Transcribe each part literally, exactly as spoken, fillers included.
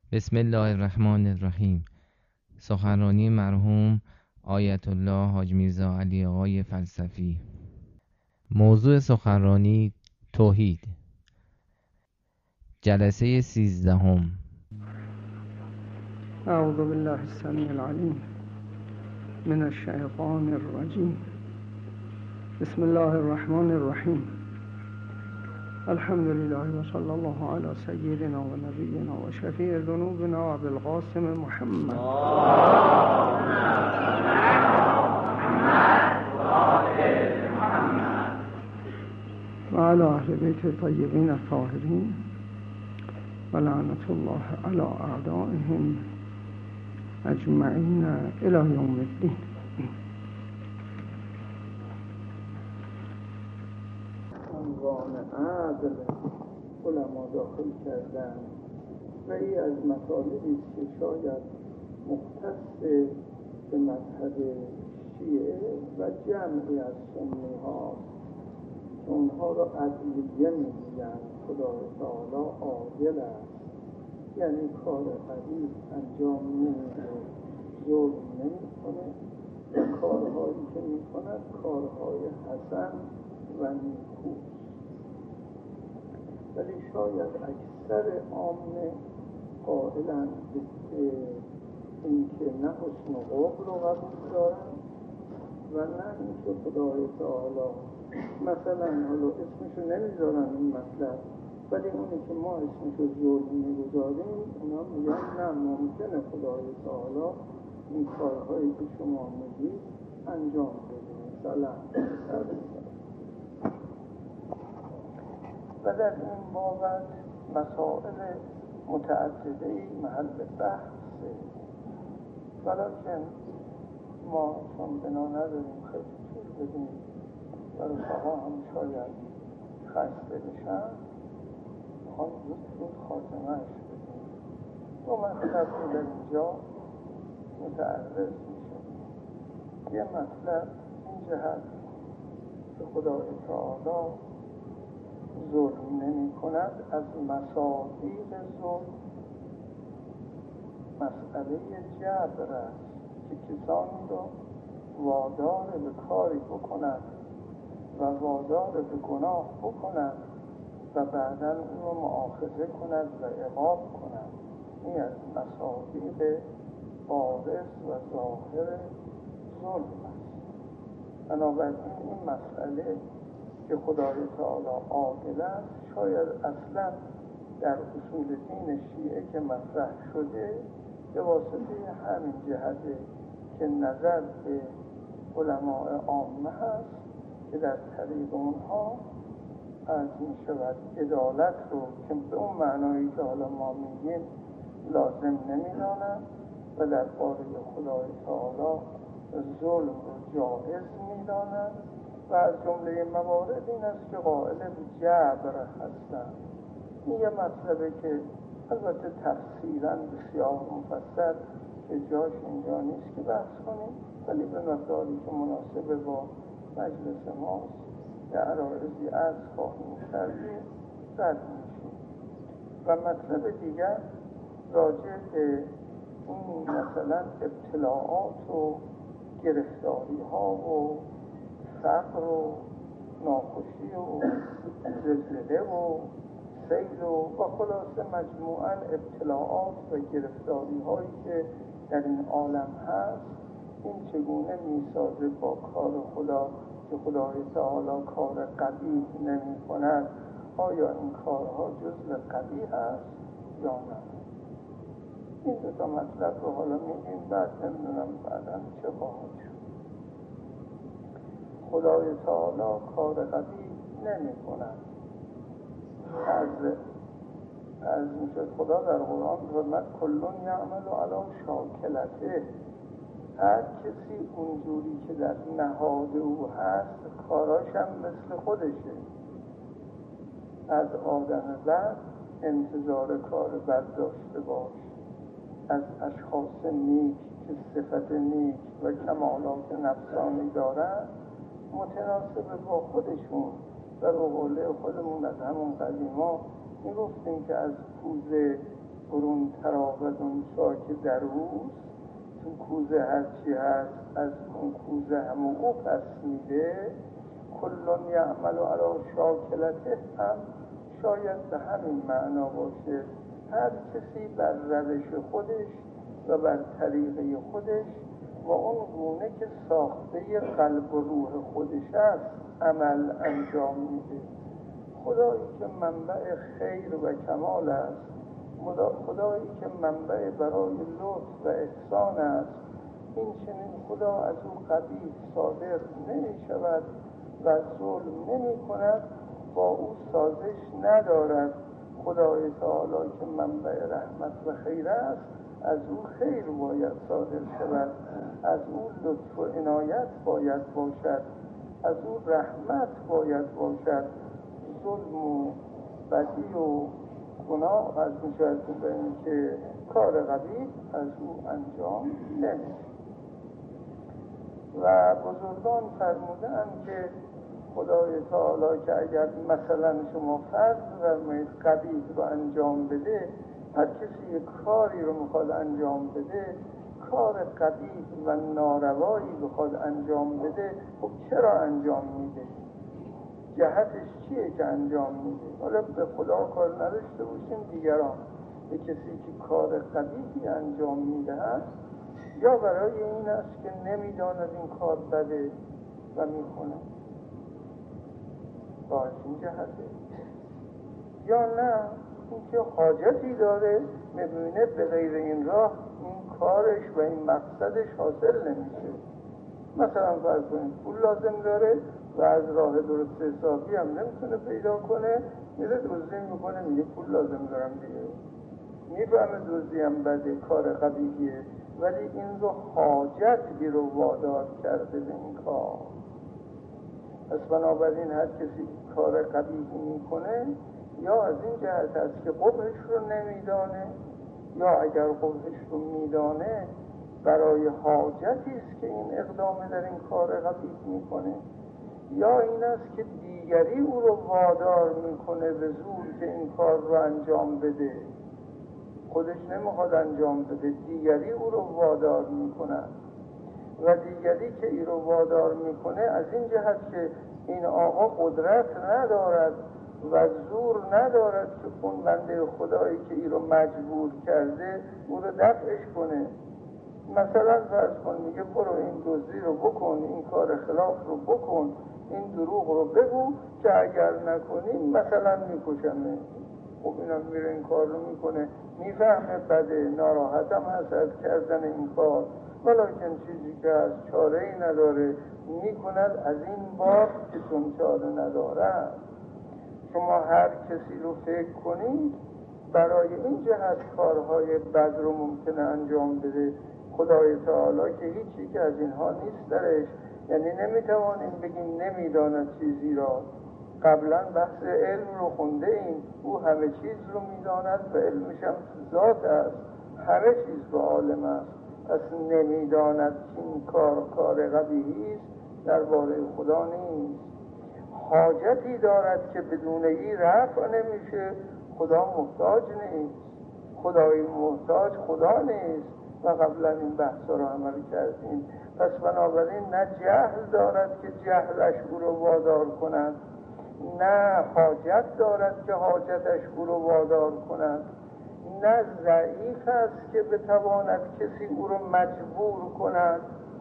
بسم الله الرحمن الرحیم. سخنرانی مرحوم آیت الله حاج میرزا علی آقای فلسفی. موضوع سخنرانی توحید، جلسه سیزدهم. اعوذ بالله السمیع العلیم من الشیطان الرجیم. بسم الله الرحمن الرحیم. الحمد لله و صلی الله علی سیدنا و نبینا و شفیع ذنوبنا ابی القاسم محمد و علی اهل بیت الطیبین الطاهرین و لعنت الله علی اعدائهم اجمعین الی یوم الدین. عنوان عدل علما داخل کردن و این از مطالبی که شاید مختص به مذهب شیعه و جمعی از سنی ها که اونها را عدلیه میگن. خدای تعالی عادل است، یعنی کار قبیح انجام نمیده، ظلم نمیکنه و کارهایی که میکند کارهای حسن و نیکوست. ولی شاید اکثر عامه قائلند به اینکه نه حسن و قبل رو قبول دارن و نه اینکه خدای تعالی مثلا حالا اسمشو نمیذارن این مطلب، ولی اونی که ما اسمشو ظلم میگذاریم اونا میگن نه ممکنه خدای تعالی این کارهایی که شما میگید انجام بده. مثلا و در این بابت مسائل متعدده‌ای محل بحثه، ولیکن ما چون بنا نداریم خیلی طول بدیم و رفقا هم شاید خسته بشن، میخوام زود زود خاتمهش بدیم. دو مطلب رو در اینجا متعرض میشه. یه مطلب این جهت که خدای تعالی ظلم نمی کند از مصادیق ظلم مسئله جبر است که کسانی را وادار به کاری بکند و وادار به گناه بکند و بعداً او را مؤاخذه کند و عقاب کند. این از مصادیق بارز و ظاهر ظلم است. بنابراین این مسئله که خدای تعالی عادل است شاید اصلا در اصول دین شیعه که مطرح شده به واسطه همین جهته که نظر به علماء عامه هست که در طریق اونها از می شود عدالت رو که به اون معنایی که حالا ما میگیم لازم نمیدانند و در باره خدای تعالی ظلم رو جایز میدانند و از جمله موارد این است که قائل به جبر هستند. این یه مطلبه که البته تفصیلاً بسیار مفصل که جاش اینجا نیست که بحث کنیم، ولی به مقداری که مناسب با مجلس ماست که عرایضی از خواهیم کردیم رد میشیم. و مطلب دیگر راجع به این مثلا ابتلاعات و گرفتاری ها و فقر و ناخوشی و زلزله و سیل و و خلاصه مجموعاً ابتلاعات و گرفتاری هایی که در این عالم هست، این چگونه میسازه با کار خدا که خدای تعالی کار قبیح نمی کند؟ آیا این کارها جزء قبیح هست یا نه؟ این دو تا مطلب رو حالا میگیم، بعد نمیدونم بعداً چه خواهد شد. خدای تعالی کار قبیح نمی کند. از از میشه خدا در قرآن فرمود کلون یعمل علی شاکلته. هر کسی اونجوری که در نهاد او هست کاراش هم مثل خودشه. از آدم بد انتظار کار بد داشته باش، از اشخاص نیک که صفت نیک و کمالات نفسانی دارن متناسب با خودشون. در قوله خودمون از همون قدیما میگفتیم که از پوزه برون تراود اون ساک در اوست. تو کوزه هرچی هست از اون کوزه همون او پس میده. کلون یعمل علی شاکلته هم شاید به همین معنا باشه. هر کسی بر روش خودش و بر طریقه خودش و اون گونه که ساخته قلب و روح خودش است عمل انجام میده. خدایی که منبع خیر و کمال است، خدایی که منبع برای لطف و احسان است، این چنین خدا از او قبیح صادر نمی شود و ظلم نمی کند، با او سازش ندارد. خدای تعالی که منبع رحمت و خیر است، از او خیر باید صادر شود، از او لطف و عنایت باید باشد، از او رحمت باید باشد. ظلم و بدی و گناه از میشود به این که کار قبیح از او انجام نمیشه. و بزرگان فرمودند که خدای تعالی که اگر مثلا شما فرض فرمایید قبیح رو انجام بده، هر کسی یک کاری رو میخواد انجام بده، کار قبیح و ناروایی بخواد انجام بده، خب چرا انجام میده؟ جهتش چیه که انجام میده؟ حالا به خدا کار نداشته باشیم دیگران، به کسی که کار قبیحی انجام میدهد، یا برای این است که نمیداند این کار بده و میکنه، باید این جهته، یا نه اینکه حاجتی داره میبینه به غیر این راه این کارش و این مقصدش حاصل نمیشه. مثلا فرض کنید پول لازم داره و از راه درست حسابی هم نمیتونه پیدا کنه، میره دزدی میکنه، میگه پول لازم دارم دیگه، میفهمه دزدی هم بده، کار قبیحیه، ولی این رو حاجتی رو وادار کرده به این کار. پس بنابراین هر کسی کار قبیحی میکنه یا از این جهت است که قبحش رو نمیدانه، یا اگر قبحش رو میدانه برای حاجتی است که این اقدام در این کار قبیح میکنه، یا این است که دیگری او رو وادار میکنه به زور که این کار رو انجام بده. خودش نمیخواد انجام بده، دیگری او رو وادار میکنه، و دیگری که ای رو وادار میکنه از این جهت که این آقا قدرت ندارد و زور ندارد که اون بنده خدایی که ای رو مجبور کرده او رو دفعش کنه. مثلا فرض کن میگه برو این دزدی رو بکن، این کار خلاف رو بکن، این دروغ رو بگو که اگر نکنی مثلا میکشمه. خب اینم میره این کار رو میکنه، میفهمه بده، ناراحتم هست از کردن این کار، ولیکن چیزی که از چاره ای نداره میکند از این باب که چون چاره ندارد. شما هر کسی رو فکر کنید برای این جهت کارهای بد رو ممکنه انجام بده. خدای تعالی که هیچی که از اینها نیست درش، یعنی نمیتوانیم بگیم نمیداند چیزی را. قبلا بحث علم رو خونده ایم، او همه چیز رو میداند و علمش هم ذات است، همه چیز رو عالم است. پس نمیداند که این کار کار قبیحی است درباره خدا نیست. حاجتی دارد که بدون ای رفع نمیشه. خدا محتاج نیست، خدای محتاج خدا نیست و قبلا این بحث رو عمل کردیم. پس بنابراین نه جهل دارد که جهلش او رو وادار کند، نه حاجت دارد که حاجتش او رو وادار کند، نه ضعیف است که بتواند کسی او رو مجبور کند،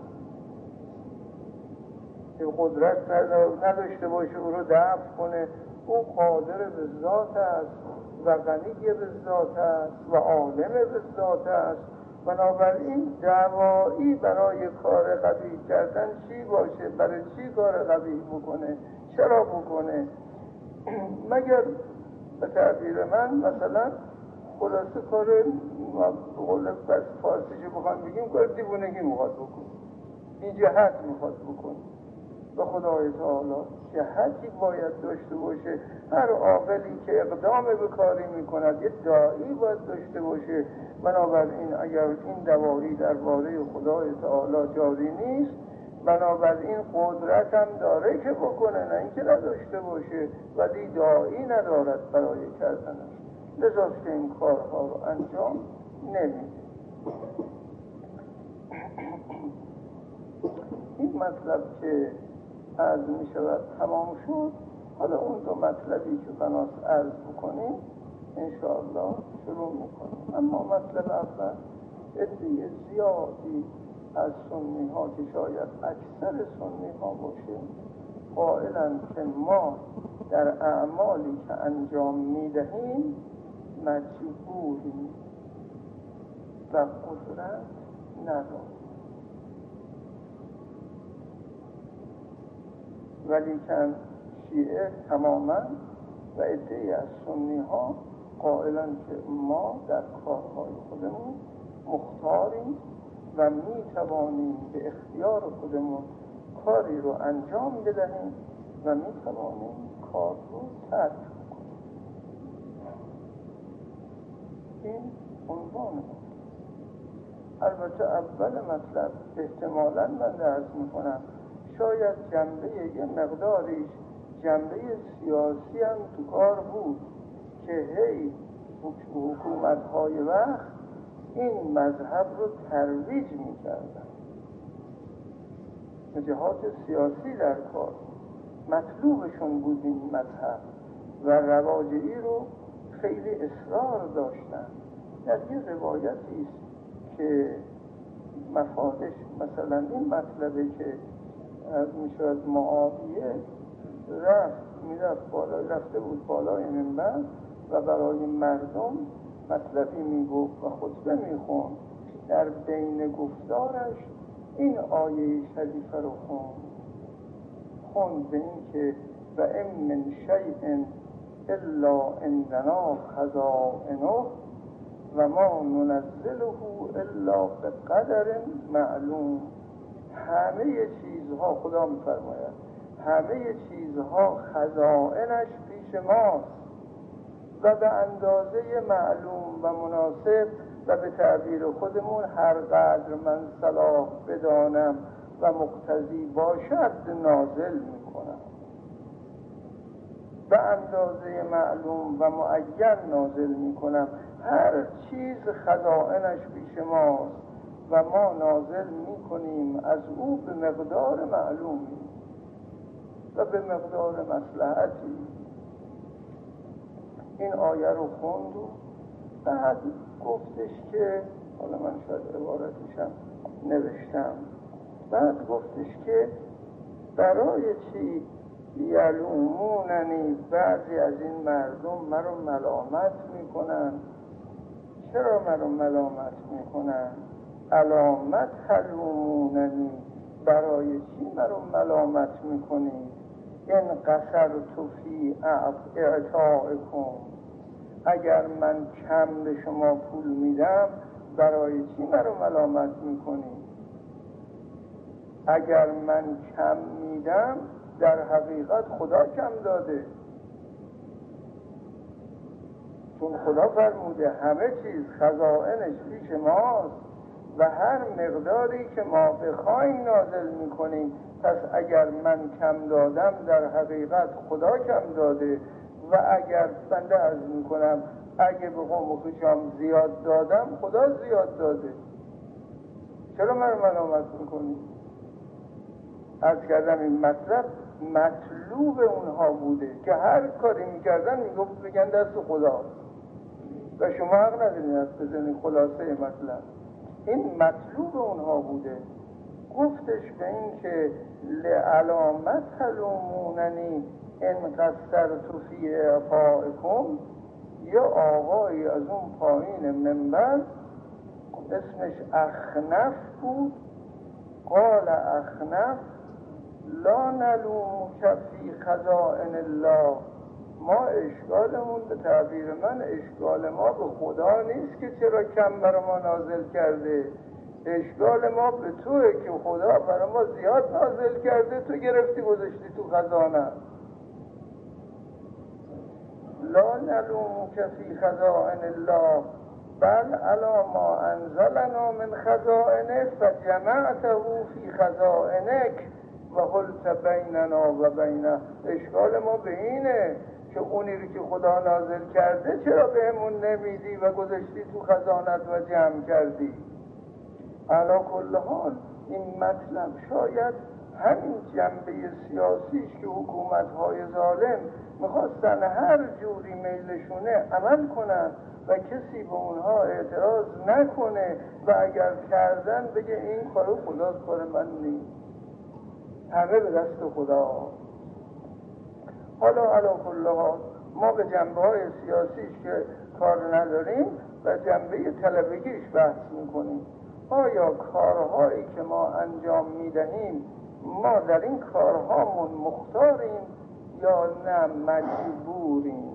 که قدرت نداشته باشه او رو دفع کنه. او قادر به ذات است و غنی به ذات است و عالم به ذات است. بنابراین دعوایی برای کار قبیح کردن چی باشه؟ برای چی کار قبیح بکنه؟ چرا بکنه؟ مگر به تعبیر من مثلا خلاصه کار قول بس فارسیشو بخوام بگیم کار دیوونگی میخواد بکنه، بی جهت میخواد بکنه. به خدای تعالی جهتی باید داشته باشه. هر عاقلی که اقدام به کاری میکند یه داعی باید داشته باشه. بنابراین اگر این دواعی درباره خدای تعالی جاری نیست، بنابراین قدرت هم داره که بکنه، نه اینکه نداشته باشه، ولی داعی ندارد برای کردنش. لذاست که این کارها رو انجام نمیده. این مطلب که عرض می شود تمام شد. حالا اون دو مطلبی که بناست عرض بکنیم انشاءالله شروع میکنیم. اما مطلب اول، عده زیادی از سنی ها که شاید اکثر سنی ها باشه قائلند که ما در اعمالی که انجام میدهیم مجبوریم و قدرت نداریم، ولیکن شیعه تماما و عده‌ای از سنی ها قائلند که ما در کارهای خودمون مختاریم و می توانیم به اختیار خودمون کاری رو انجام بدهیم و می توانیم کار رو ترک کنیم. این عنوان ما. البته اول مطلب احتمالاً من عرض می کنم شاید جنبه یه مقداریش جنبه سیاسی هم تو کار بود که هی حکومت‌های وقت این مذهب رو ترویج می‌کردن، جهات سیاسی در کار مطلوبشون بود این مذهب و رواجعی رو خیلی اصرار داشتن. در یه روایتی است که مفادش مثلا این مطلبه که از میشود معاویه رفت میرفت بالای رفته بود بالای منبر و برای مردم مطلبی میگفت و خطبه میخوند. در بین گفتارش این آیه شریفه رو خوند خوند به این که و ام من شیء الا عندنا خزائنه و ما ننزله الا بقدر معلوم. همه چیزها، خدا میفرماید همه چیزها خزائنش پیش ماست و به اندازه معلوم و مناسب و به تعبیر خودمون هر قدر من صلاح بدانم و مقتضی باشد نازل میکنم. به اندازه معلوم و معین نازل میکنم. هر چیز خزائنش پیش ماست و ما نازل میکنیم از او به مقدار معلومی و به مقدار مصلحتی. این آیه رو خوند و بعد گفتش که حالا من شاید عبارتشم نوشتم، بعد گفتش که برای چی یلوموننی، بعضی از این مردم مرا ملامت میکنن. چرا مرا ملامت میکنن؟ علامت تلوموننی، برای چی مرا ملامت میکنی؟ این قصرت فی اعطائکم، اگر من کم به شما پول میدم برای چی مرا ملامت میکنی؟ اگر من کم میدم در حقیقت خدا کم داده، چون خدا فرموده همه چیز خزائنش پیش ماست و هر مقداری که ما بخوایم نازل میکنیم. پس اگر من کم دادم در حقیقت خدا کم داده و اگر بنده عرض میکنم اگه به قوم و خوشام زیاد دادم خدا زیاد داده، چرا من ملامت میکنی؟ عرض کردم این مطلب مطلوب اونها بوده که هر کاری میکردن میگفت بگن دست خدا و شما حق ندارین از بزنین. خلاصه مطلب این مطلوب اونها بوده. گفتش به این که لعلامت تلوموننی ان قصرت فی اعطائکم، یا آقایی از اون پایین منبر اسمش اخنف بود، قال اخنف لا نلومک فی خزائن الله، ما اشکالمون به تعبیر من اشکال ما به خدا نیست که چرا کم برای ما نازل کرده، اشکال ما به توئه که خدا برای ما زیاد نازل کرده تو گرفتی گذاشتی تو خزانه. لا نلومک فی خزائن الله بل علی ما انزلنا من خزائنه فجمعته فی خزائنک و حلت بیننا و بینه. اشکال ما به اینه که اونی رو که خدا نازل کرده چرا بهمون نمیدی و گذاشتی تو خزانت و جمع کردی؟ علا کل حال این مطلب شاید همین جنبه سیاسیش که حکومت‌های ظالم میخواستن هر جوری میلشونه عمل کنن و کسی به اونها اعتراض نکنه و اگر کردن بگه این کارو خداست، کار من نیست، همه به دست خدا. حالا علا کل حال ما به جنبه های سیاسیش که کار نداریم و جنبه طلبگیش بحث میکنیم. آیا کارهایی که ما انجام میدهیم ما در این کارهامون مختاریم یا نه مجبوریم؟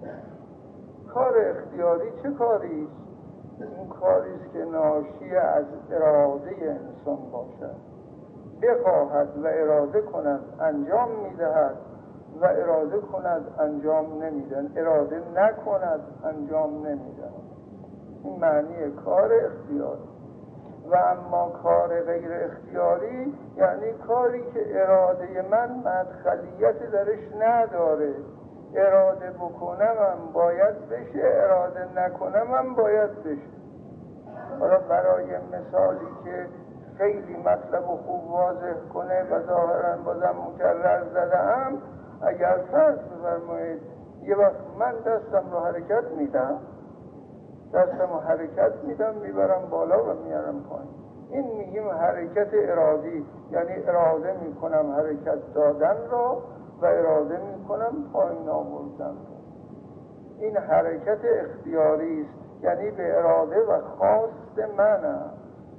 کار اختیاری چه کاریست؟ این کاریست که ناشی از اراده انسان باشد، بخواهد و اراده کند انجام میدهد و اراده کند انجام نمیدن، اراده نکند انجام نمیدن. این معنی کار اختیاری. و اما کار غیر اختیاری یعنی کاری که اراده من مدخلیت درش نداره، اراده بکنم باید بشه، اراده نکنم باید بشه. حالا برای مثالی که خیلی مطلب خوب واضح کنه و ظاهرا بازم مکرر زدم، اگر فرض بفرمایید یه وقت من دستم رو حرکت میدم، دستم رو حرکت میدم میبرم بالا و میارم پایین، این میگیم حرکت ارادی، یعنی اراده میکنم حرکت دادن را و اراده میکنم پایین آوردن. این حرکت اختیاری است، یعنی به اراده و خواست منم.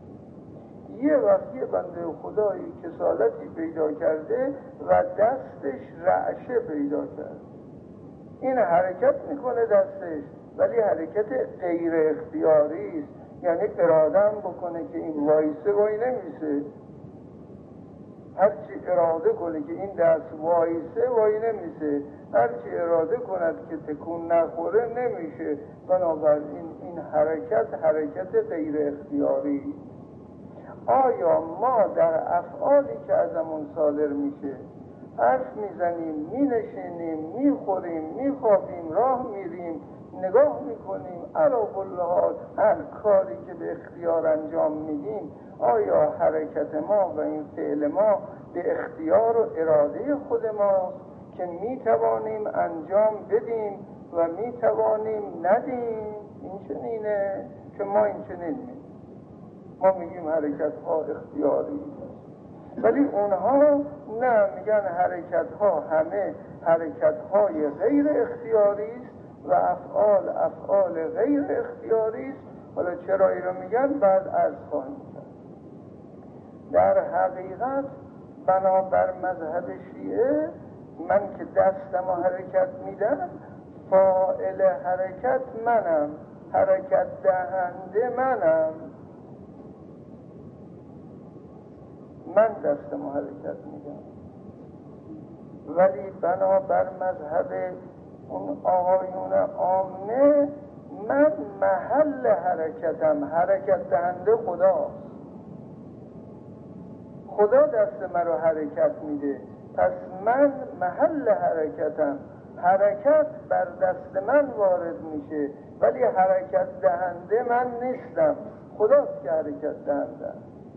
یه وقت یه بنده خدایی کسالتی پیدا کرده و دستش رعشه پیدا کرده، این حرکت میکنه دستش ولی حرکت غیر اختیاری است، یعنی ارادم بکنه که این وایسه وای نمیسه، هرچی اراده کنه که این دست وایسه وای نمیسه، هرچی اراده کند که تکون نخوره نمیشه. بنابراین این حرکت حرکت غیر اختیاری. آیا ما در افعالی که ازمون صادر میشه، حرف میزنیم، مینشینیم، میخوریم، میخوابیم، راه میریم، نگاه میکنیم، علا کل حال هر کاری که به اختیار انجام میدیم، آیا حرکت ما و این فعل ما به اختیار و اراده خود ماست که میتوانیم انجام بدیم و میتوانیم ندیم؟ این چنینه که ما این چنین میگیم، ما میگیم حرکت ها اختیاری، ولی اونها نه، میگن حرکت ها همه حرکت های غیر اختیاری است و افعال افعال غیر اختیاری است. حالا چرا این رو میگن بعد عرض خواهیم کرد. در حقیقت بنابر مذهب شیعه من که دستم و حرکت میدم، فاعل حرکت منم، حرکت دهنده منم، من دستم و حرکت میدم. ولی بنابر مذهب اون آقایون عامه من محل حرکتم، حرکت دهنده خداست، خدا دست من رو حرکت میده، پس من محل حرکتم، حرکت بر دست من وارد میشه ولی حرکت دهنده من نیستم، خداست که حرکت دهنده.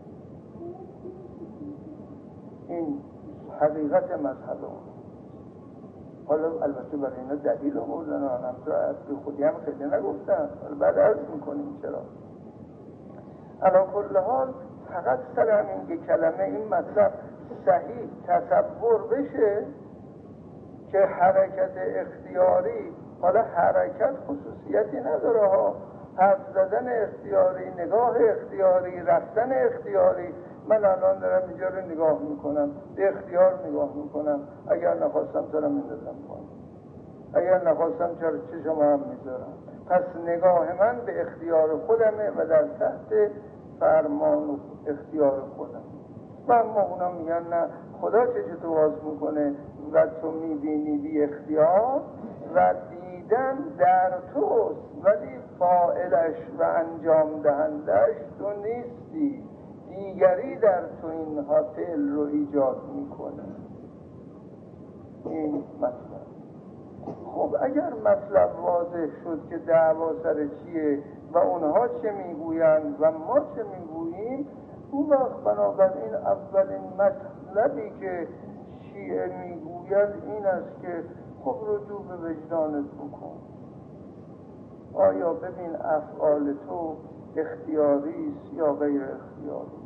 این حقیقت مذهب اون. حالا البته برای اینا دلیل آوردن، هم تو اصلی خودی هم خیلی نگفتن، بعد عرض میکنیم چرا. علا کل حال فقط سر همین که کلمه این مطلب صحیح تصور بشه که حرکت اختیاری، حالا حرکت خصوصیتی نداره ها، حرف زدن اختیاری، نگاه اختیاری، رفتن اختیاری. من الان دارم اینجا رو نگاه میکنم، به اختیار نگاه میکنم، اگر نخواستم سرم میندازم پایین، اگر نخواستم چرا چشم هم میذارم. پس نگاه من به اختیار خودمه و در تحت فرمان و اختیار خودم. و اما اونا میگن نه، خدا چه واز میکنه و تو میبینی بی اختیار و دیدن در توست ولی فاعلش و انجام دهندش تو نیستی، دیگری در تو این فعل رو ایجاد میکنه. این مطلب خب اگر مطلب واضح شد که دعوا سر چیه و اونها چه میگویند و ما چه میگوییم، اون وقت بنابراین اولین مطلبی که شیعه میگوید این است که خب رجوع به وجدانت بکن. آیا ببین افعال تو اختیاری است یا غیر اختیاری؟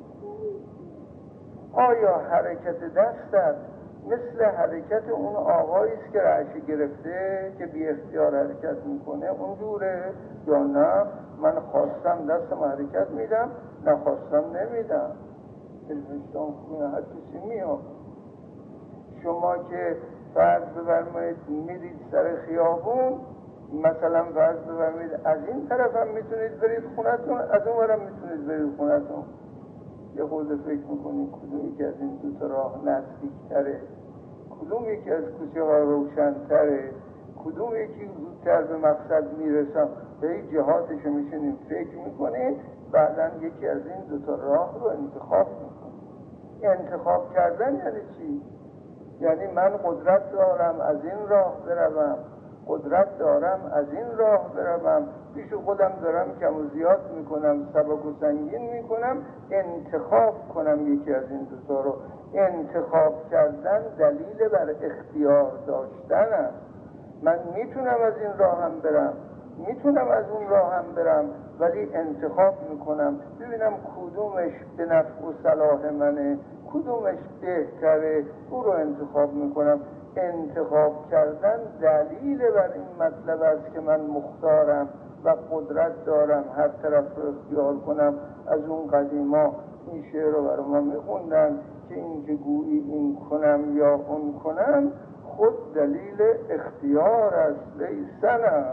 آیا حرکت دستت مثل حرکت اون آقایی است که رعشه گرفته که بی اختیار حرکت میکنه اونجوره، یا نه من خواستم دستم حرکت میدم، نخواستم نمیدم؟ وجدان خونه هر کسی میاد. شما که فرض بفرمایید میرید سر خیابون، مثلا فرض بفرمایید از این طرف هم میتونید برید خونتون، از اون ورم میتونید برید خونتون. یه خورده فکر میکنید کدوم یکی از این دو تا راه نزدیکتره، کدوم یکی از کوچه ها روشنتره، کدوم یکی زودتر به مقصد میرسم. به این جهاتشو میشینید فکر میکنید، بعدن یکی از این دو تا راه رو انتخاب میکنید. انتخاب کردن یعنی چی؟ یعنی من قدرت دارم از این راه بروم، قدرت دارم از این راه بروم، پیش خودم دارم کم و زیاد میکنم، سبک و سنگین میکنم، انتخاب کنم یکی از این دوتا رو. انتخاب کردن دلیل بر اختیار داشتن است. من میتونم از این راه هم برم، میتونم از اون راه هم برم، ولی انتخاب میکنم ببینم کدومش به نفع و صلاح منه، کدومش بهتره، او رو انتخاب میکنم. انتخاب کردن دلیل بر این مطلب است که من مختارم و قدرت دارم هر طرف رو اختیار کنم. از اون قدیما این شعر رو برای ما میخوندن که این که گویی این کنم یا اون کنم خود دلیل اختیار است لیسنه.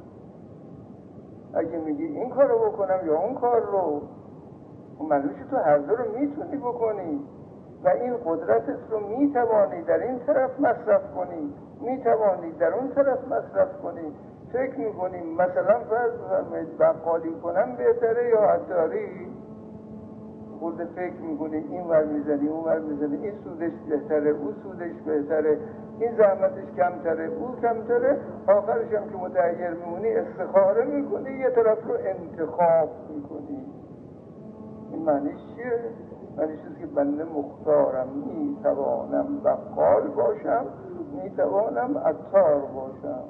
اگه میگی این کار رو بکنم یا اون کار رو، معلومه تو هر دو رو میتونی بکنی و این قدرتت رو میتوانی در این طرف مصرف کنی، میتوانی در اون طرف مصرف کنی. فکر میکنی مثلا فرض بفرمایید بقالی کنم بهتره یا عطاری؟ خود فکر میکنی این ور میزنی اون ور میزنی، این سودش بهتره او سودش بهتره، این زحمتش کمتره او کمتره، آخرش هم که متحیر میمونی استخاره میکنی، یه طرف رو انتخاب میکنی. این معنیش چیه؟ معنیش است که بنده مختارم، میتوانم بقال باشم، میتوانم عطار باشم.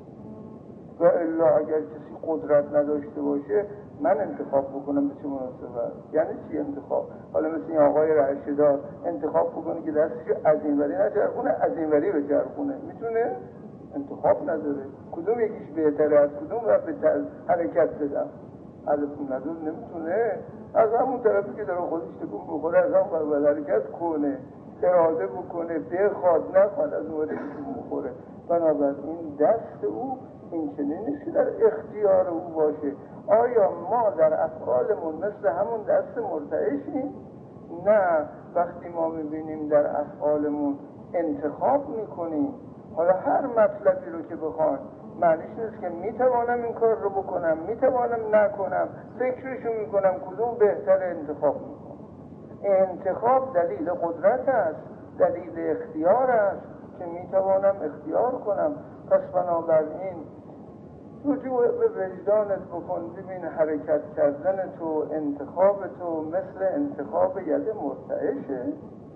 و الا اگر کسی قدرت نداشته باشه من انتخاب بکنم به چه مناسبت؟ یعنی چی انتخاب؟ حالا مثل این آقای رعشه‌دار انتخاب بکنه که دستشو از این وری نچرخونه از این وری بچرخونه، میتونه؟ انتخاب نداره. کدوم یکیش بهتره از کدوم ور به حرکت بدم؟ ازتون نداره، نمیتونه. از همون طرفی که داره خودش تکون بخوره از همون ور حرکت کنه، اراده بکنه، بخواد نخواد از اون وری تکون بخوره. بنابراین دست او این چنین نیست که در اختیار او باشه. آیا ما در افعالمون مثل همون دست مرتعشیم؟ نه، وقتی ما میبینیم در افعالمون انتخاب میکنیم، حالا هر مطلبی رو که بخوان، معنیش نیست که میتوانم این کار رو بکنم میتوانم نکنم، فکرشو میکنم کدوم بهتر انتخاب میکنم. انتخاب دلیل قدرت است، دلیل اختیار است که میتوانم اختیار کنم. پس بنابراین رجوع به وجدانت بکن، ببین حرکت کردن تو، انتخاب تو مثل انتخاب ید مرتعشه.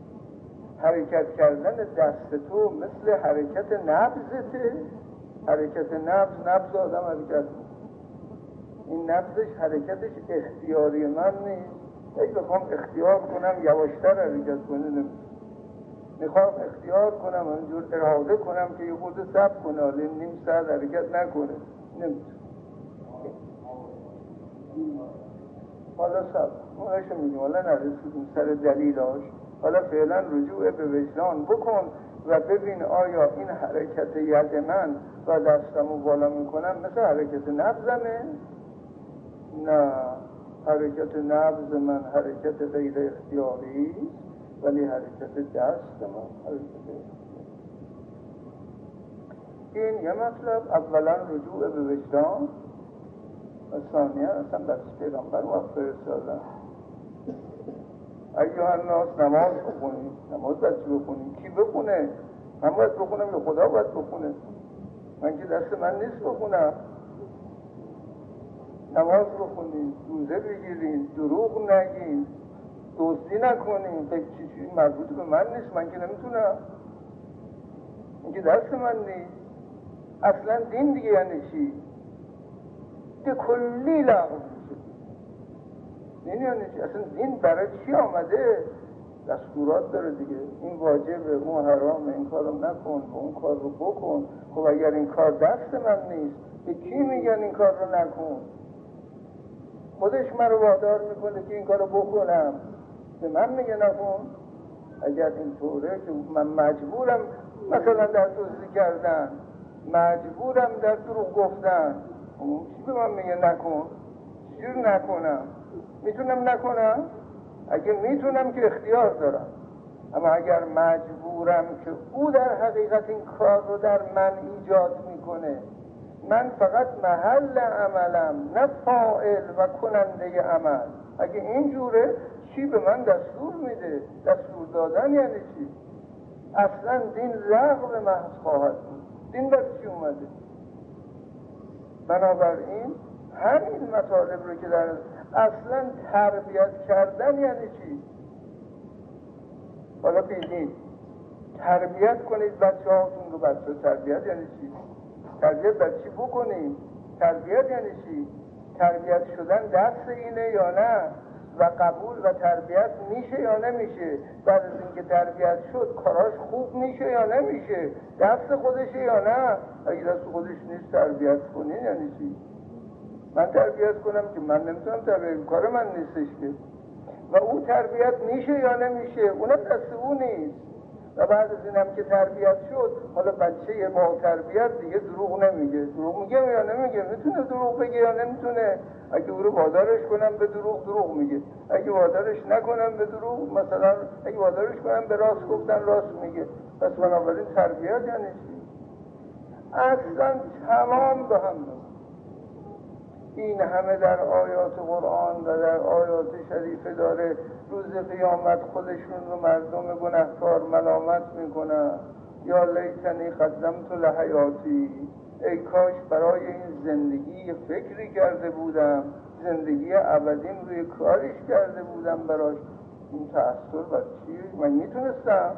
حرکت کردن دست تو مثل حرکت نبضته. حرکت نبض، نبض آدم حرکت این نبضش حرکتش اختیاری من نیست. اگه بخوام اختیار کنم یواشتر حرکت کنه نمیشه. میخوام اختیار کنم همینجور اراده کنم که یه خود سب کنه، حالا نیم ساعت حرکت نکنه نمیشه. حالا سب اونهاشو میگیم، حالا نرسیدیم سر دلیلاش. حالا فعلا رجوع به وجدان بکن و ببین آیا این حرکت ید من و دستمو بالا میکنم مثل حرکت نبضمه؟ نه، حرکت نبض من حرکت غیر اختیاری ولی حرکت دست من حرکت اختیاری. این یه مطلب، اولا رجوع به وجدان و ثانیا اصلا بس پیغمبر وقت فرستادن ایها الناس نماز بخونید. نماز باید چی بخونید؟ کی بخونه؟ من باید بخونم یا خدا باید بخونه؟ من که دست من نیست بخونم. نماز بخونین، روزه بگیرین، دروغ نگین، دزدی نکنین. خیلی چیزی مربوط به من نیست، من که نمیتونم. این که دست من نیست. اصلا دین دیگه یعنی چی؟ که کلی لغو میشه. دین یعنی چی؟ اصلا دین برای چی آمده؟ دستورات داره دیگه. این واجبه، اون حرامه، این کارو نکن، اون کار رو بکن. خب اگر این کار دست من نیست، به کی میگن این کار رو نکن؟ خودش من رو وادار میکنه که این کار رو بکنم، به من میگه نکن. اگر اینطوره که من مجبورم مثلا در دزدی کردن، مجبورم در دروغ گفتن، اون چی به من میگه نکن؟ چجور نکنم؟ میتونم نکنم؟ اگه میتونم که اختیار دارم، اما اگر مجبورم که او در حقیقت این کار رو در من ایجاد میکنه، من فقط محل عملم، نه فاعل و کننده عمل. اگه اینجوره چی به من دستور میده؟ دستور دادن یعنی چی؟ اصلا دین لغو محض خواهد بود. دین برای چی اومده؟ بنابراین همین مطالب رو که در اصلا تربیت کردن یعنی چی؟ حالا ببینید، تربیت کنید بچه هاتون رو. بچه تربیت یعنی چی؟ تربیت بر چی بکنید؟ تربیت یعنی چی؟ تربیت شدن دست اینه یا نه؟ و قبول و تربیت میشه یا نمیشه؟ بعد از اینکه تربیت شد کاراش خوب میشه یا نمیشه؟ دست خودشه یا نه؟ اگه دست خودش نیست تربیت کنین یعنی چی؟ من تربیت کنم که من نمیتونم تربیت، کار من نیستش که. و او تربیت میشه یا نمیشه؟ اونم دست او نیست. و بعد از اینم که تربیت شد، حالا بچه با تربیت دیگه دروغ نمیگه. دروغ میگه یا نمیگه؟ میتونه دروغ بگه یا نمیتونه؟ اگه او رو وادارش کنم به دروغ، دروغ میگه. اگه وادارش نکنم به دروغ، مثلا اگه وادارش کنم به راست گفتن، راست میگه. پس بنابراین تربیت یعنی چی؟ اصلا تمام به هم داره. این همه در آیات قرآن و در آیات شریفه داره. روز قیامت خودشون رو مردم گنهکار ملامت میکنن. یا لیتنی قدمت لحیاتی، ای کاش برای این زندگی فکری کرده بودم، زندگی ابدیم روی کارش کرده بودم براش. این تأثیر بر چی؟ من میتونستم.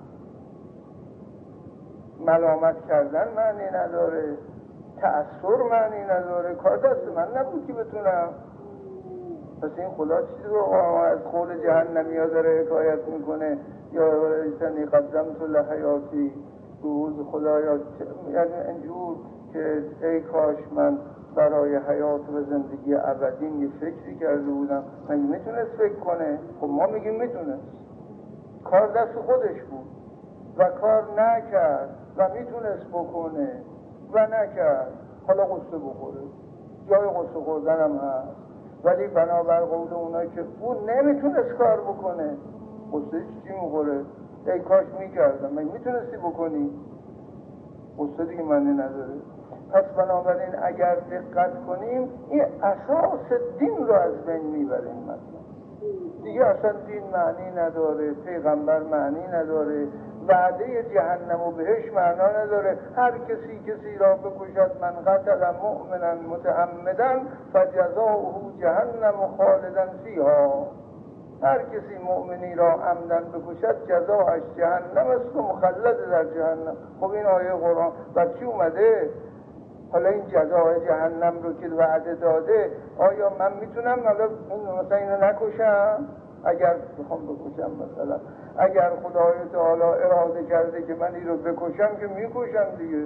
ملامت کردن معنی نداره، تأثیر معنی نداره. کار دست من نبود که بتونم. پس این خدا چیزی رو از قول جهنمی ها داره حکایت میکنه؟ یا لیتنی قدمت لحیاتی، روز خدایا، یعنی اینجور که ای کاش من برای حیات و زندگی ابدیم یه فکری کرده بودم. مگه میتونست فکر کنه؟ خب ما میگیم میتونست. کار دست خودش بود و کار نکرد و میتونست بکنه و نکرد. حالا قصه بخوره، جای قصه خوردن هم هست، ولی بنابر قول اونایی که اون نمیتونست کار بکنه، قصه چی میخوره؟ ای کاش میکردم. مگه میتونستی بکنی؟ قصه دیگه معنی نداره. پس بنابراین اگر دقت کنیم، این اساس دین رو از بین میبریم. مثلا دیگه اصلا دین معنی نداره، پیغمبر معنی نداره، وعده جهنم و بهش معنا نداره. هر کسی کسی را بکشد، من قتل مؤمنا متعمدا فجزاؤه جهنم خالدا فیها. هر کسی مؤمنی را عمدن بکشد، جزاش جهنم است و مخلد در جهنم. خب این آیه قرآن بر چی اومده؟ حالا این جزای جهنم رو که وعده داده، آیا من میتونم حالا این مثلا اینو نکشم؟ اگر بخوام بکشم، مثلا اگر خدای تعالی اراده کرده که من این رو بکشم که میکشم دیگه.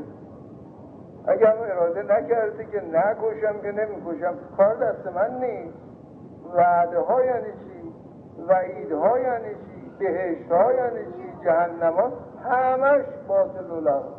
اگر اراده نکرده که نکشم که نمیکشم. کار دست من نیست. وعده ها یعنی چی؟ وعید ها یعنی چی؟ بهشت ها یعنی چی؟ جهنم ها همش باطل و لغو.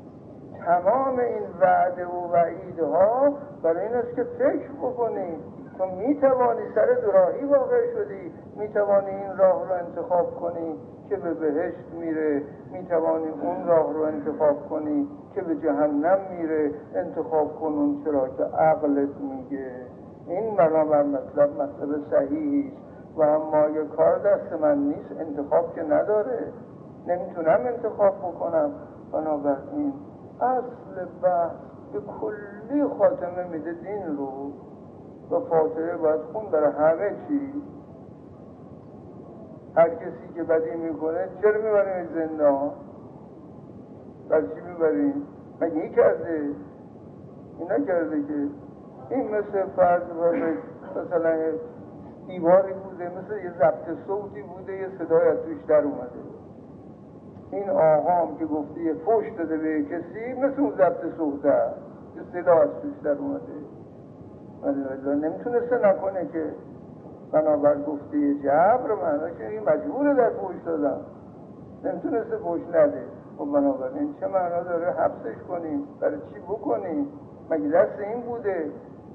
تمام این وعده و وعیدها برای این است که فکر بکنی. تو میتوانی سر دوراهی واقع شدی، میتوانی این راه رو انتخاب کنی که به بهشت میره، میتوانی اون راه رو انتخاب کنی که به جهنم میره. انتخاب کن اون چرا که عقلت میگه. این بنابر مطلب مطلب صحیحی و اما یه کار دست من نیست، انتخاب که نداره، نمیتونم انتخاب بکنم. بنابراین اصل بحث به کلی خاتمه میده دین رو و فاتحه باید خون برای همه چی. هر کسی که بدی میکنه چرا میبریم زندان؟ برای چی میبریم؟ مگه این کرده؟ این نکرده که. این مثل فرض مثلا دیواری بوده، مثل یه ضبط صوتی بوده، یه صدای از توش در اومده. این آقام که گفته یه فوش داده به کسی، مثل اون ضبط صوت هست، یه صدا از توش در اومده. ولی نمیتونسته نکنه که بنابر گفته جبر معنی که این مجبوره در فوش دادن، نمیتونسته فوش نده. و بنابراین چه معنا داره حبسش کنیم؟ برای چی بکنیم؟ مگه دست این بوده؟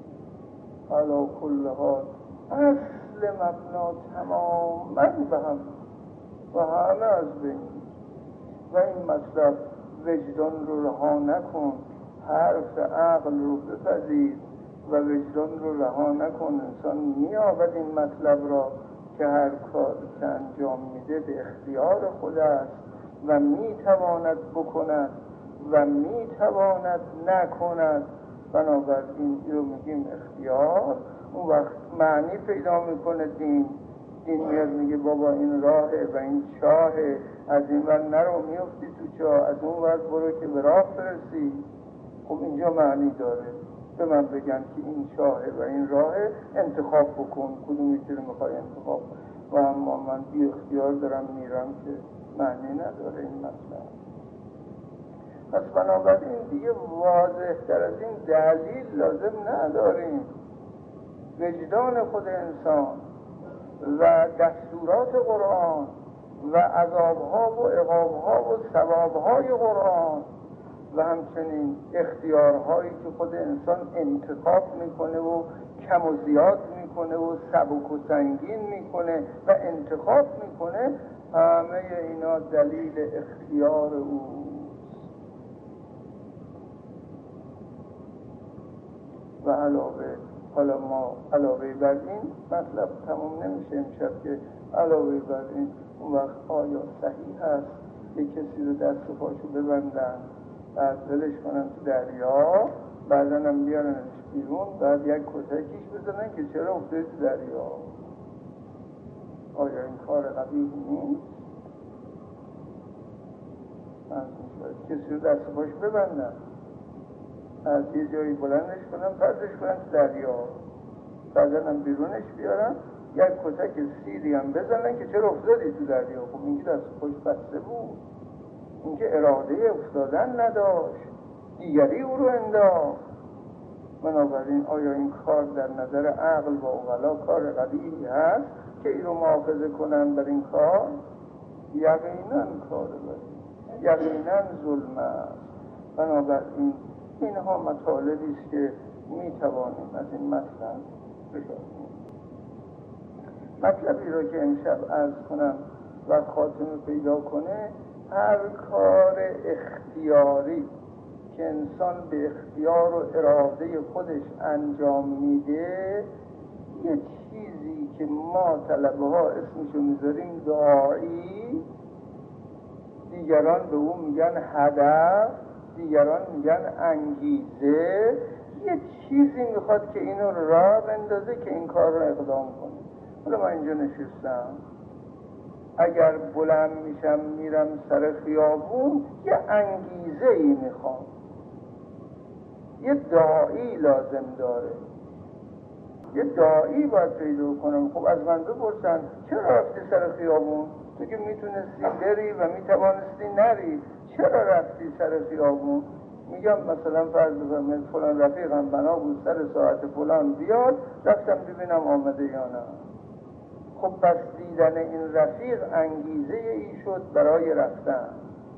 علا کل حال اصل مبنا تماما به هم و همه از بین. و این مطلب وجدان رو رها نکن، حرف عقل رو بپذیر و وجدان رو رها نکن. انسان می‌یابد این مطلب را که هر کار که انجام میده به اختیار خود است و میتواند بکند و میتواند نکند. بنابراین این رو میگیم اختیار. اون وقت معنی پیدا میکنه دین. دین میاد میگه بابا این راهه و این چاهه، از این ور نرو میفتی تو چاه، از اون ور برو که به راه برسی. خب اینجا معنی داره. به من بگن که این چاهه و این راهه، انتخاب بکن کدومی که رو میخوای انتخاب. و اما من بی اختیار دارم میرم که معنی نداره این مطلب. پس بنابراین دیگه واضح تر از این دلیل لازم نداریم. وجدان خود انسان و دستورات قرآن و عذابها و عقابها و ثوابهای قرآن و همچنین اختیارهایی که خود انسان انتخاب میکنه و کم و زیاد میکنه و سبک و سنگین میکنه و انتخاب میکنه، همه اینا دلیل اختیار او. و علاوه حالا ما علاوه بر این مطلب تمام نمیشه امشب که علاوه بر این اون وقت آیا صحیح هست یک کسی رو دست و پاشو ببندن بعد ولش کنن تو دریا، بعدن هم بیارنش بیرون، بعد یک کتکیش بزنن که چرا افتاده تو دریا؟ آیا این کار قبیح نیست؟ کسی رو دست و پاشو ببندن، از یه جایی بلندش کنم پردش کنم تو دریا، بعدن هم بیرونش بیارم یک کتک سیری هم بزنن که چرا افتادی تو دریا؟ خب این که دست خوش بسته بود، این که اراده افتادن نداشت، دیگری او رو انداخت. بنابراین آیا این کار در نظر عقل و عقلا کار قبیحی هست که این رو مؤاخذه کنن بر این کار؟ یقینا کار بدی، یقینا ظلم است. بنابراین اینها مطالبی است که میتوانیم از این مطلب بشنویم. مطلبی را که امشب عرض کنم و خاتمه پیدا کنه، هر کار اختیاری که انسان به اختیار و اراده خودش انجام میده، یه چیزی که ما طلبه ها اسمشو میذاریم داعی، دیگران به اون میگن هدف، دیگران میگن انگیزه، یه چیزی میخواد که اینو راه بندازه که این کار رو اقدام کنه. حالا من اینجا نشستم، اگر بلند میشم میرم سر خیابون، یه انگیزه ای میخوام، یه داعی لازم داره، یه داعی باید پیدا کنم. خب از من بپرسن چرا رفتی سر خیابون؟ تو که میتونستی بری و میتوانستی نری، چرا رفتی سر خیابون؟ میگم مثلا فرض بفرمایید فلان رفیقم بنا بود سر ساعت فلان بیاد، رفتم ببینم آمده یا نه. خب پس دیدن این رفیق انگیزه ای شد برای رفتن.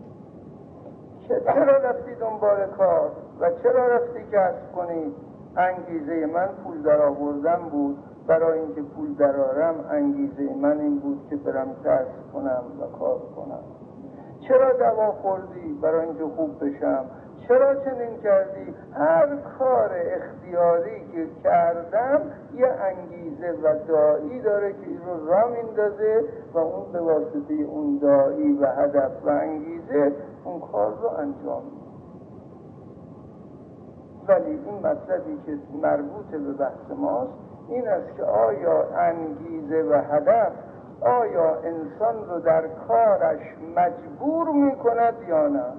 چرا رفتی دنبال کار و چرا رفتی کسب کنی؟ انگیزه من پول در آوردن بود، برای اینکه پول درآورم انگیزه من این بود که برم کسب کنم و کار کنم. چرا دوا خوردی؟ برای اینکه خوب بشم. چرا چنین کردی؟ هر کار اختیاری که کردم یه انگیزه و داعی داره که این رو راه میندازه و اون به واسطه اون داعی و هدف و انگیزه اون کار رو انجام میده. ولی این مطلبی که مربوط به بحث ماست این است که آیا انگیزه و هدف آیا انسان رو در کارش مجبور می کند یا نه؟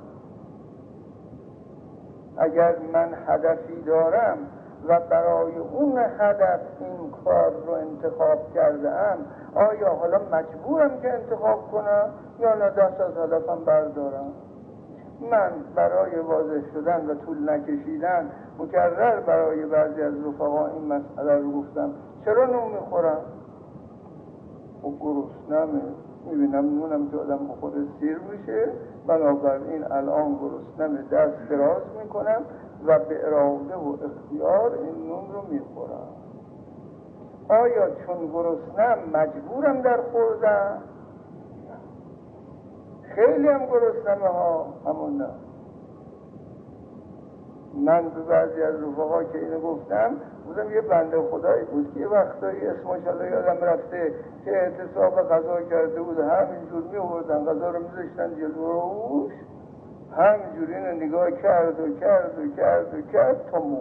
اگر من هدفی دارم و برای اون هدف این کار رو انتخاب کرده ام، آیا حالا مجبورم که انتخاب کنم یا نه دست از هدفم بردارم؟ من برای واضح شدن و طول نکشیدن مکرر برای بعضی از رفقا این مسئله رو گفتم. چرا نون میخورم؟ خب گرسنمه، میبینم نونم که آدم بخوره سیر میشه، بنابراین الان گرسنمه دست دراز میکنم و به اراده و اختیار این نون رو میخورم. آیا چون گرسنم مجبورم در خوردن؟ خیلی هم گرسنمه ها، همون نه. من به بعضی از رفقا که اینو گفتم بودم یه بنده خدایی بود که یه وقتایی اسمش الله یادم رفته که اعتصاب غذا کرده بود، همینجور می آوردن غذا رو میذاشتن جلوش، همینجور اینو نگاه کرد و کرد و کرد و کرد تا مرد.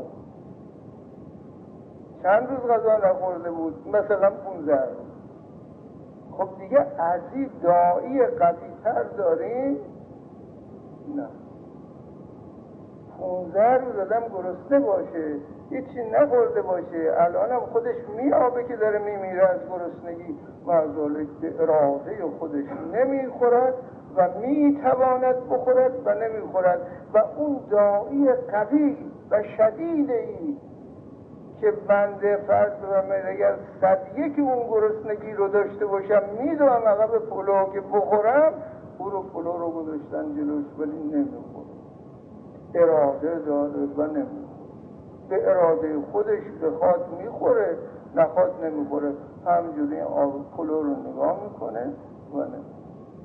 چند روز غذا نخورده بود، مثلا پونزده روز. خب دیگه از این داعی قوی تر داریم؟ نه. پونزده روز آدم گرسنه باشه، هیچی نخورده باشه، الان هم خودش میابه که داره میمیره از گرسنگی، معذالک به اراده خودش نمیخورد و میتواند بخورد و نمیخورد و اون داعی قوی و شدیدی که بنده فرض بفرمایید اگر صد یک اون گرسنگی رو داشته باشم میدونم عقب پلو که بخورم، او رو پلو رو گذاشتن جلوش ولی نمیخوره. اراده داره و نمیخوره، به اراده خودش بخواد میخوره، نخواد نمیخوره، همجوری آب پلو رو نگاه میکنه و نمیخوره.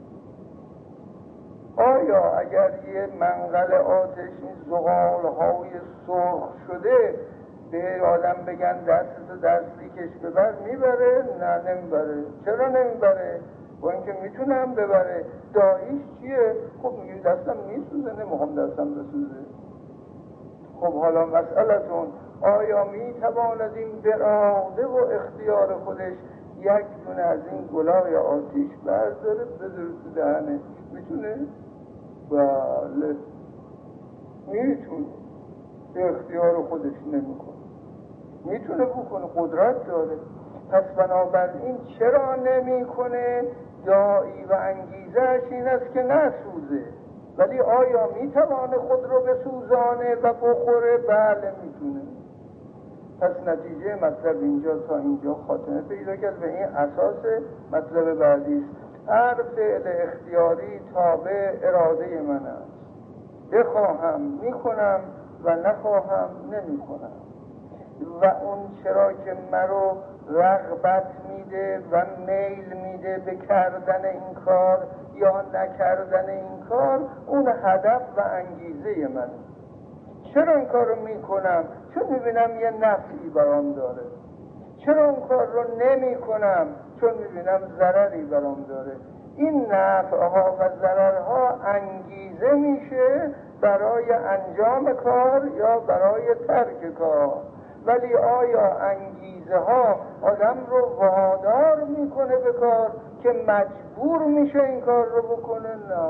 آیا اگر یه منقل آتشی زغالهای سرخ شده به آدم بگن دستتو دستی کش ببر میبره؟ نه نمیبره. چرا نمیبره؟ با اینکه میتونم ببره. داعیش چیه؟ خب میگه دستم میسوزه، نمیخوام دستم بسوزه. خب حالا مسئلتون آیا میتواند این به اراده و اختیار خودش یک دونه از این گلای آتیش برداره بذاره تو دهنش؟ میتونه؟ بله میتونه، به اختیار خودش نمیکنه، میتونه بکنه، قدرت داره. پس بنابراین چرا نمیکنه؟ داعی و انگیزش این است که نسوزه. ولی آیا میتوانه خود رو بسوزانه و بخوره؟ بله میتونه. پس نتیجه مطلب اینجا تا اینجا خاتمه پیدا کرد و این اساس مطلب بعدی است. هر فعل اختیاری تابع اراده من است. بخواهم میکنم و نخواهم نمیکنم. و اون چرا که مرا رغبت میده و میل میده به کردن این کار یا نکردن این کار، اون هدف و انگیزه من. چرا این کار رو میکنم؟ چون میبینم یه نفعی برام داره. چرا اون کار رو نمی کنم؟ چون میبینم ضرری برام داره. این نفعها و ضررها انگیزه میشه برای انجام کار یا برای ترک کار. ولی آیا انگیزه ها آدم رو وادار میکنه به کار که مجبور میشه این کار رو بکنه؟ نه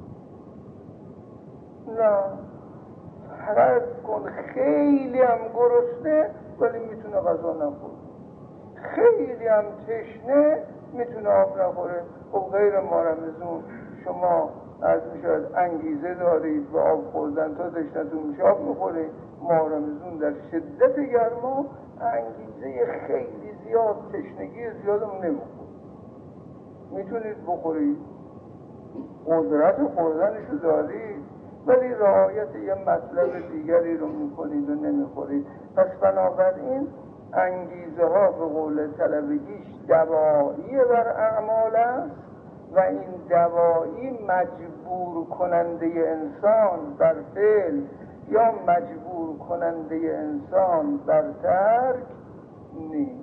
نه. فرض کن خیلی هم گرسنه ولی میتونه غذا نخوره، خیلی هم تشنه میتونه آب نخوره. خب غیر مارمزون شما از میشود انگیزه دارید و آب خوردن تا تشنتون میشه آب میخورید. مارمزون در شدت گرما انگیزه خیلی زیاد، تشنگی زیادم نمیخورید، میتونید بخورید، قدرت خوردنشو دارید، ولی رعایت یه مطلب دیگری رو میکنید و نمیخورید. پس بنابراین انگیزه ها به قول طلبگیش دوایی بر اعمال است و این دوایی مجبور کننده انسان بر فعل یا مجبور کننده انسان بر ترک نیست.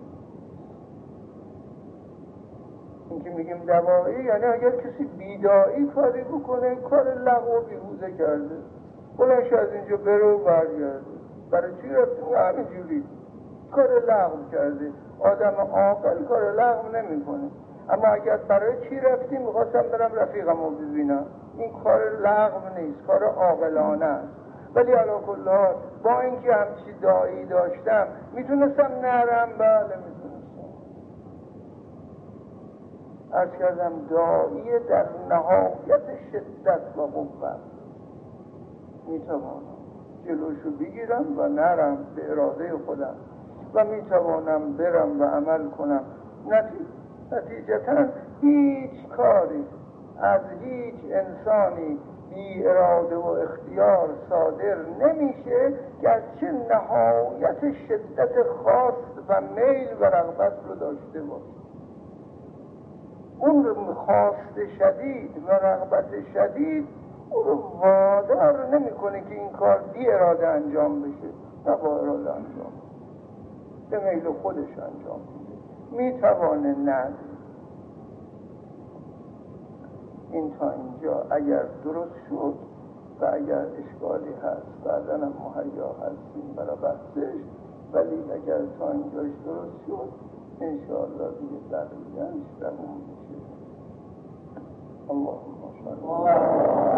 این که میگیم دوایی یعنی اگر کسی بیدایی کاری بکنه، کار لغو و بیهوده کرده، بلنش از اینجا بره و برگرده. برای چی رفتیم؟ همینجوری کار لغو کرده. آدم عاقل کار لغو نمیکنه. اما اگر برای چی رفتیم؟ میخواستم برم رفیقمو ببینم. این کار لغو نیست، کار عاقلانه است. ولی علی کل حال با اینکه همچی دایی داشتم میتونستم نرم، بله میتونستم. عرض کردم دایی در نهایت شدت و قوت میتوانم جلوشو بگیرم و نرم به اراده خودم و میتوانم برم و عمل کنم. نتیجتا هیچ کاری از هیچ انسانی بی اراده و اختیار صادر نمیشه که از چه نهایت شدت خواست و میل و رغبت رو داشته باشه. اون رو خواست شدید و رغبت شدید اون رو وادار نمیکنه که این کار بی اراده انجام بشه، نه با اراده انجام به میل خودش انجام بشه. میتوانه ند این تا اینجا اگر درست شد و اگر اشکالی هست بعداً هم مهیا هستیم برای بحثش، ولی اگر تا اینجاش درست شد انشاءالله دیگه بقیه‌اش تموم میشه. اللهم صل